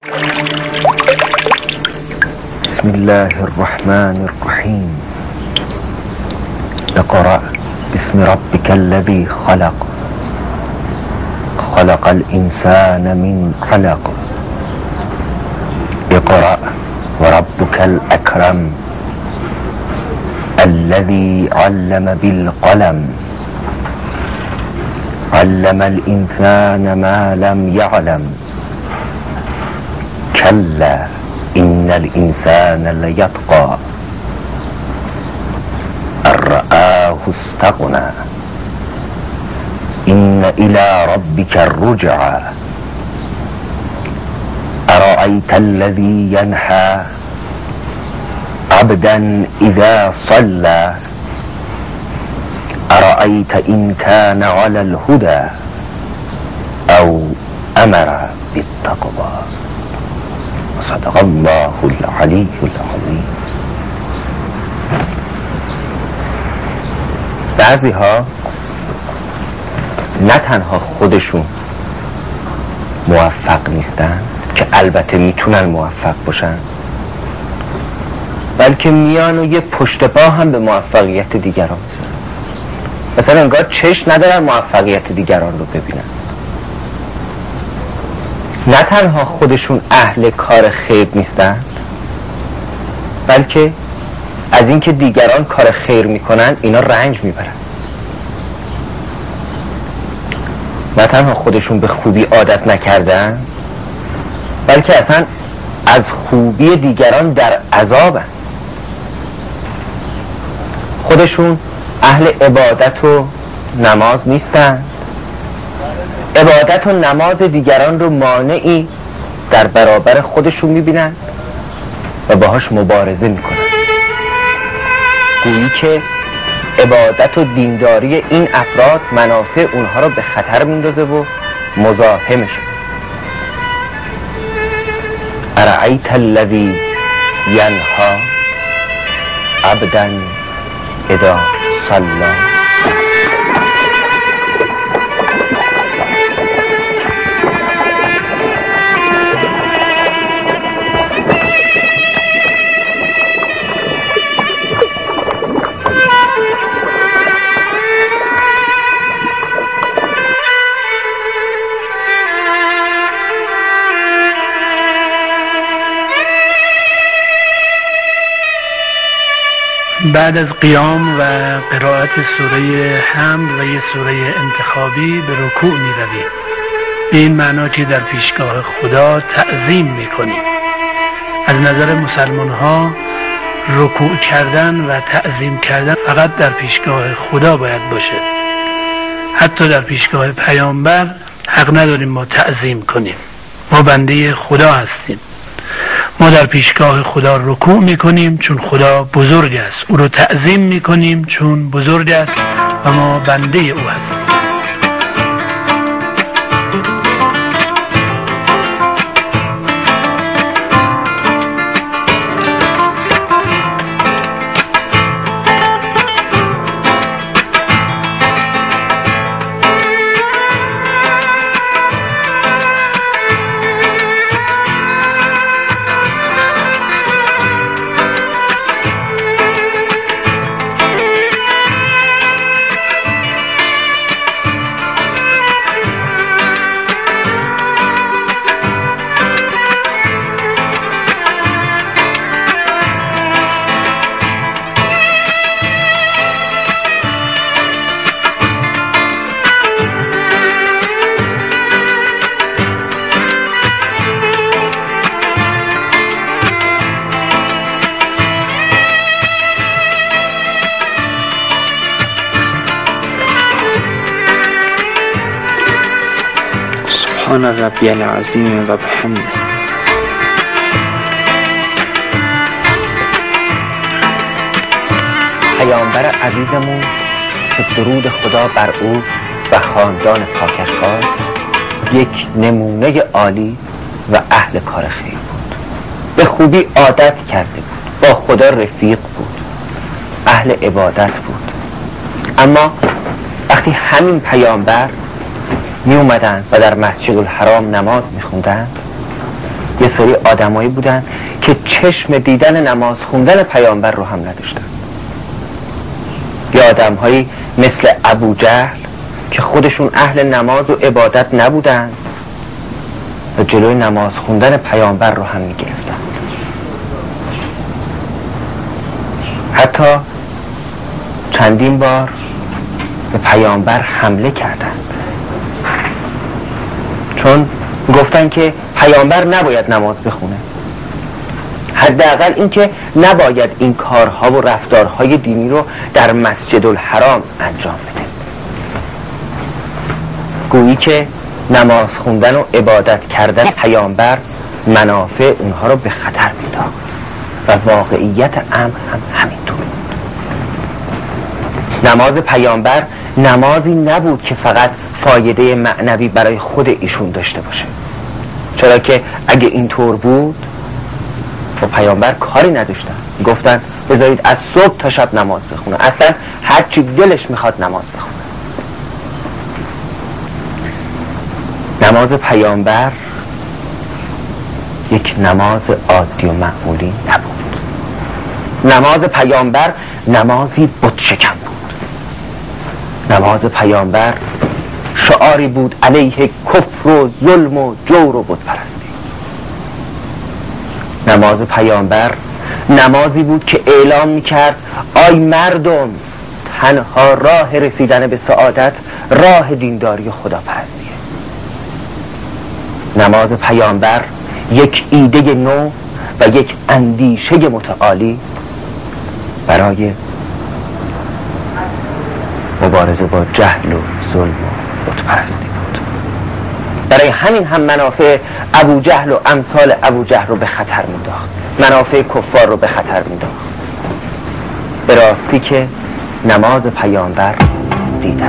بسم الله الرحمن الرحیم. اقرأ باسم ربك الذي خلق خلق الإنسان من علق اقرأ وربك الأكرم الذي علم بالقلم علم الإنسان ما لم يعلم كلا إن الإنسان ليطغى أن رآه استغنى إن إلى ربك الرجعى أرأيت الذي ينهى عبدا إذا صلى أرأيت إن كان على الهدى أو أمر بالتقوى. صدق الله العلی العظیم. بعضی ها نه تنها خودشون موفق نیستن که البته میتونن موفق باشن، بلکه میان و یه پشت پا هم به موفقیت دیگران میذارن. مثلا انگار چشم ندارن موفقیت دیگران رو ببینن. نه تنها خودشون اهل کار خیر نیستن، بلکه از اینکه دیگران کار خیر میکنن اینا رنج میبرن. نه تنها خودشون به خوبی عادت نکردن، بلکه اصلا از خوبی دیگران در عذابن. خودشون اهل عبادت و نماز نیستن، عبادت و نماز دیگران رو مانعی در برابر خودشون میبینن و باهاش مبارزه میکنن، گویی که عبادت و دینداری این افراد منافع اونها رو به خطر میندازه و مزاحمشون. ارأیت الذی ینهی عبدا اذا صلی. بعد از قیام و قرائت سوره حمد و یه سوره انتخابی به رکوع می رویم، به این معنا که در پیشگاه خدا تعظیم می کنیم. از نظر مسلمان ها رکوع کردن و تعظیم کردن فقط در پیشگاه خدا باید باشه. حتی در پیشگاه پیامبر حق نداریم ما تعظیم کنیم. ما بنده خدا هستیم. ما در پیشگاه خدا رکوع میکنیم چون خدا بزرگ است، او رو تعظیم میکنیم چون بزرگ است و ما بنده او هستیم. سبحان ربی العظیم و بحمده. پیامبر عزیزمون که درود خدا بر او و خاندان پاکش باد یک نمونه عالی و اهل کار خیر بود. به خوبی عادت کرده بود، با خدا رفیق بود، اهل عبادت بود. اما وقتی همین پیامبر می اومدن و در مسجد الحرام نماز می خوندن، یه سری آدمایی بودن که چشم دیدن نماز خوندن پیامبر رو هم نداشتن. یه آدمهایی مثل ابو جهل که خودشون اهل نماز و عبادت نبودن و جلوی نماز خوندن پیامبر رو هم میگرفتن. حتی چندین بار به پیامبر حمله کردند، چون گفتن که پیامبر نباید نماز بخونه، حداقل این که نباید این کارها و رفتارهای دینی رو در مسجد الحرام انجام بده. گویی که نماز خوندن و عبادت کردن پیامبر منافع اونها رو به خطر می‌انداخت و واقعیت امر هم همینطور بود. نماز پیامبر نمازی نبود که فقط فایده معنوی برای خود ایشون داشته باشه، چرا که اگه اینطور بود و پیامبر کاری نداشتن، گفتن بذارید از صبح تا شب نماز بخونه، اصلا هرچی دلش میخواد نماز بخونه. نماز پیامبر یک نماز عادی و معمولی نبود. نماز پیامبر نمازی بت شکن بود. نماز پیامبر شعاری بود علیه کفر و ظلم و جور و بت پرستی. نماز پیامبر نمازی بود که اعلام میکرد آی مردم، تنها راه رسیدن به سعادت راه دینداری و خداپرستیه. نماز پیامبر یک ایده نو و یک اندیشه متعالی برای مبارزه با جهل و ظلم و بتپرستی بود. برای همین هم منافع ابو جهل و امثال ابو جهل رو به خطر مینداخت، منافع کفار رو به خطر مینداخت. به راستی که نماز پیامبر دیدن.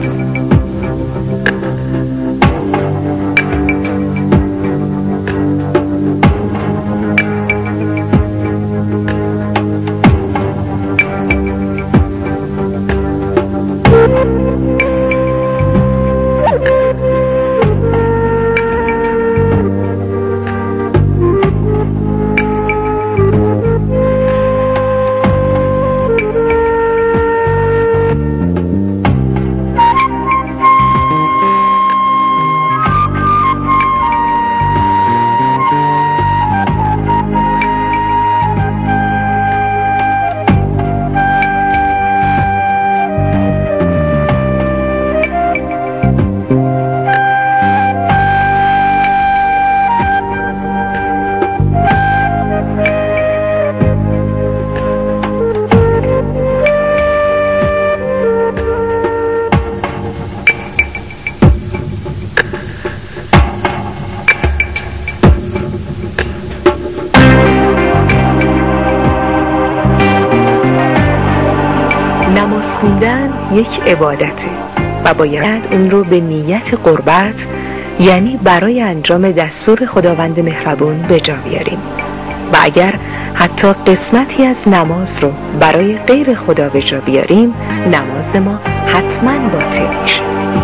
خوندن یک عبادته و باید اون رو به نیت قربت، یعنی برای انجام دستور خداوند مهربون به جا بیاریم. و اگر حتی قسمتی از نماز رو برای غیر خدا به جا بیاریم، نماز ما حتما باطل میشه.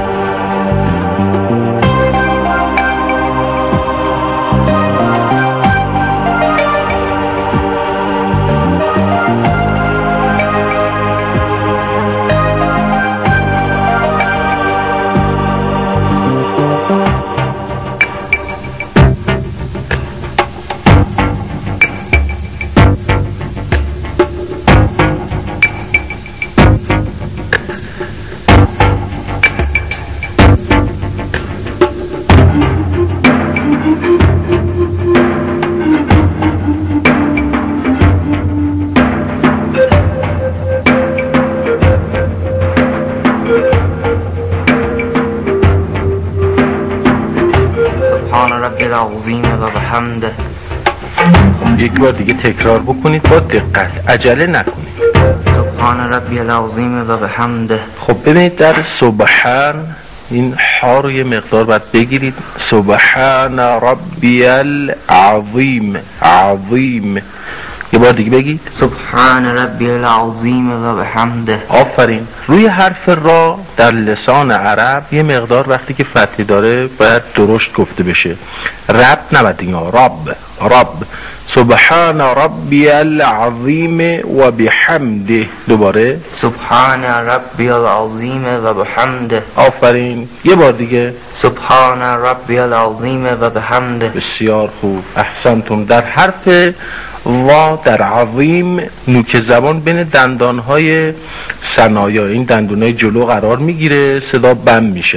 یک بار دیگه تکرار بکنید با دقت، عجله نکنید. سبحان ربی العظیم و بحمده. خب ببینید در سبحان این ها رو یه مقدار باید بگیرید. سبحان ربی العظیم، عظیم یه بار دیگه بگید. سبحان ربی العظیم و بحمده. آفرین. روی حرف را در لسان عرب یه مقدار وقتی که فتحی داره باید درشت گفته بشه. رب نباید دیگه. رب. سبحان ربی العظیم و بحمده. دوباره سبحان ربی العظیم و بحمده. آفرین. یه بار دیگه. سبحان ربی العظیم و بحمده. بسیار خوب، احسنتون. در حرف و در عظیم نوک زبان بین دندانهای ثنایا، این دندونهای جلو قرار میگیره، صدا بم میشه.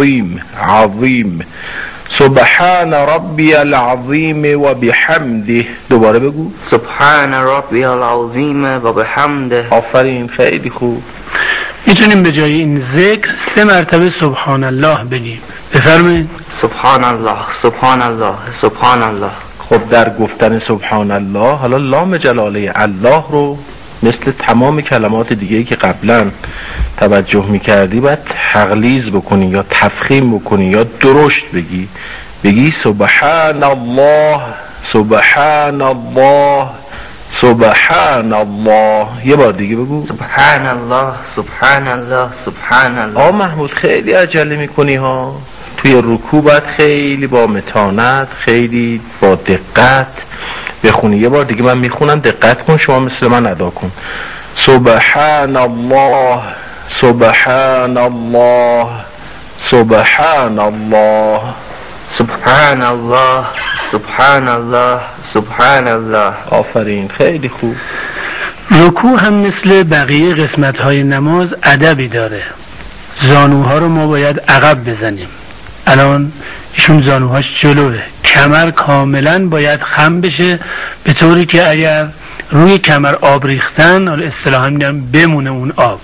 عظیم. سبحان ربی العظیم و بحمده. دوباره بگو. سبحان ربی العظیم و بحمده. آفرین، خیلی خوب. میتونیم به جای این ذکر 3 مرتبه سبحان الله بگیم. بفرمایید. سبحان الله، سبحان الله، سبحان الله. خب در گفتن سبحان الله حالا لام جلاله الله رو مثل تمام کلمات دیگه‌ای که قبلا توجه میکردی باید تغلیظ بکنی یا تفخیم بکنی یا درشت بگی سبحان الله، سبحان الله، سبحان الله. یه بار دیگه بگو. سبحان الله، سبحان الله، سبحان الله. محمود خیلی عجله میکنی ها. توی رکوع باید خیلی با متانت، خیلی با دقت بخونی. یه بار دیگه من میخونم، دقت کن، شما مثل من ادا کن. سبحان الله، سبحان الله، سبحان الله، سبحان الله، سبحان الله، سبحان الله. آفرین، خیلی خوب. رکوع هم مثل بقیه قسمت‌های نماز ادبی داره. زانوها رو ما باید عقب بزنیم. الان ایشون زانوهاش جلوه، کمر کاملا باید خم بشه به طوری که اگر روی کمر آب ریختن، حالا اصطلاحاً میگن بمونه اون آب.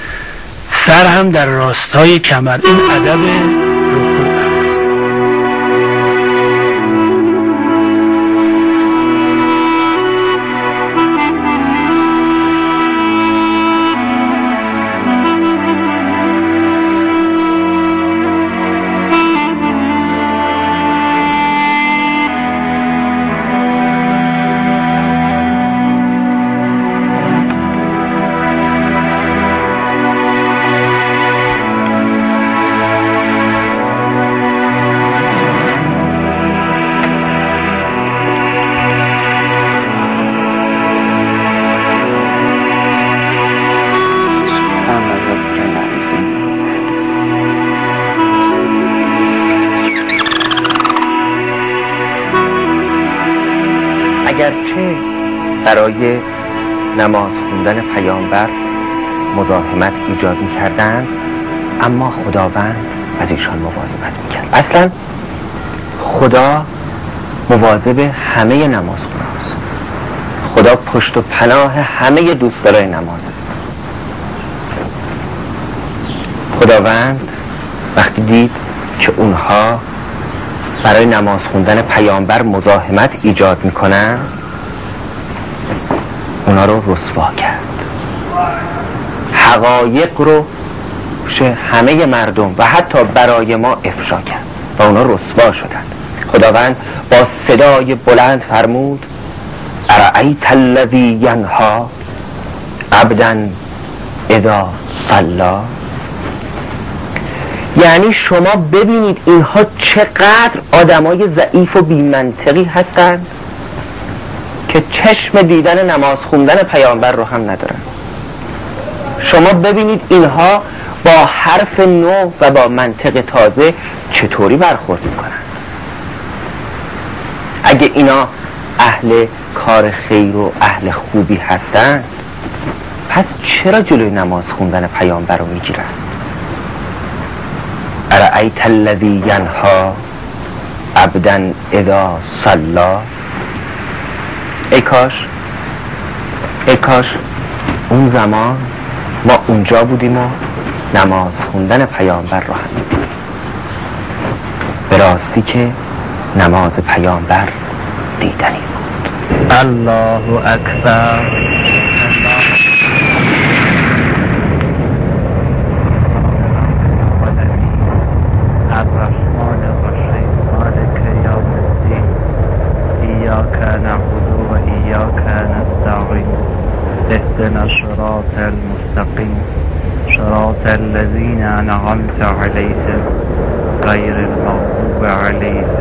سر هم در راستای کمر. این ادب رکوع. اگرچه برای نماز خوندن پیامبر مزاحمت ایجاد می‌کردند، اما خداوند از ایشان مواظبت می‌کرد. اصلا خدا مواظب همه نمازخوناست. خدا پشت و پناه همه دوستدارای نمازه. خداوند وقتی دید که اونها برای نماز خوندن پیامبر مزاحمت ایجاد میکنن، اونا رو رسوا کرد. حقایق رو همه مردم و حتی برای ما افشا کرد و اونا رسوا شدن. خداوند با صدای بلند فرمود: ارأیت الذی ینها عبدا اذا صلی. یعنی شما ببینید اینها چقدر آدمای ضعیف و بی‌منطقی هستند که چشم دیدن نماز خوندن پیامبر رو هم ندارن. شما ببینید اینها با حرف نو و با منطق تازه چطوری برخورد میکنن. اگه اینا اهل کار خیر و اهل خوبی هستن، پس چرا جلوی نماز خوندن پیامبر رو میگیرن؟ ارأیت الذی ینها عبدا اذا صلی. ای کاش اون زمان ما اونجا بودیم و نماز خوندن پیامبر رو هم. به راستی که نماز پیامبر دیدنی بود. الله اکبر. الرحمن الرحیم مالک یوم الدین ایاک نعبد و ایاک نستعین الصراط المستقيم صراط الذين أنعمت عليهم غير المغضوب عليهم